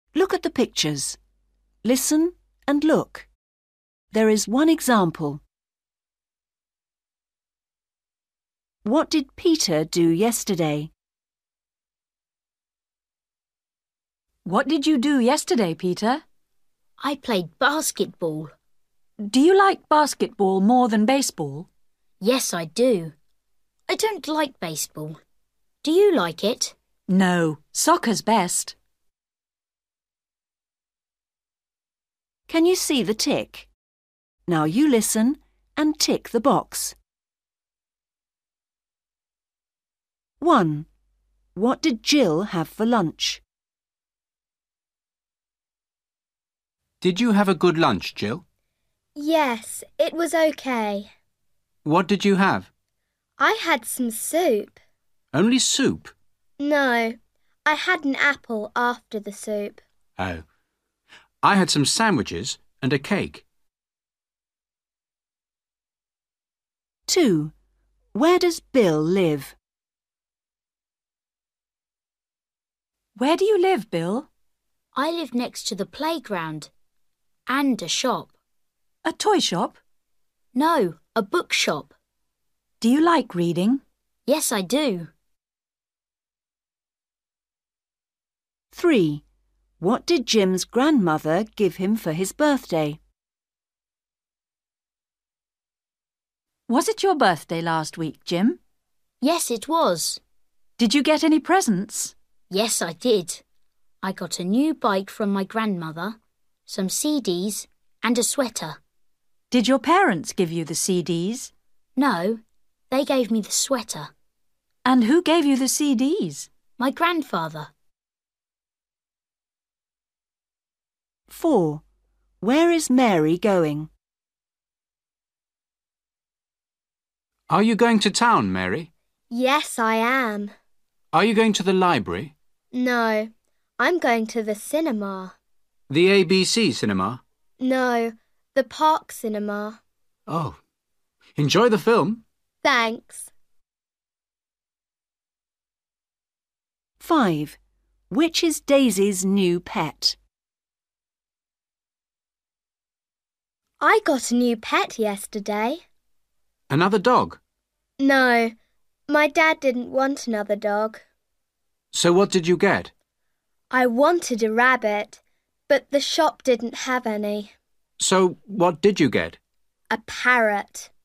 Look at the pictures. Listen and look. There is one example. What did Peter do yesterday? What did you do yesterday, Peter? I played basketball. Do you like basketball more than baseball? Yes, I do. I don't like baseball. Do you like it? No, soccer's best. Can you see the tick? Now you listen and tick the box. 1. What did Jill have for lunch? Did you have a good lunch, Jill? Yes, it was okay. What did you have? I had some soup. Only soup? No, I had an apple after the soup. Oh. I had some sandwiches and a cake. 2. Where does Bill live? Where do you live, Bill? I live next to the playground and a shop. A toy shop? No, a bookshop. Do you like reading? Yes, I do. 3. What did Jim's grandmother give him for his birthday? Was it your birthday last week, Jim? Yes, it was. Did you get any presents? Yes, I did. I got a new bike from my grandmother, some CDs and a sweater. Did your parents give you the CDs? No, they gave me the sweater. And who gave you the CDs? My grandfather. 4. Where is Mary going? Are you going to town, Mary? Yes, I am. Are you going to the library? No, I'm going to the cinema. The ABC cinema? No, the park cinema. Oh. Enjoy the film. Thanks. 5. Which is Daisy's new pet? I got a new pet yesterday. Another dog? No, my dad didn't want another dog. So what did you get? I wanted a rabbit, but the shop didn't have any. So what did you get? A parrot.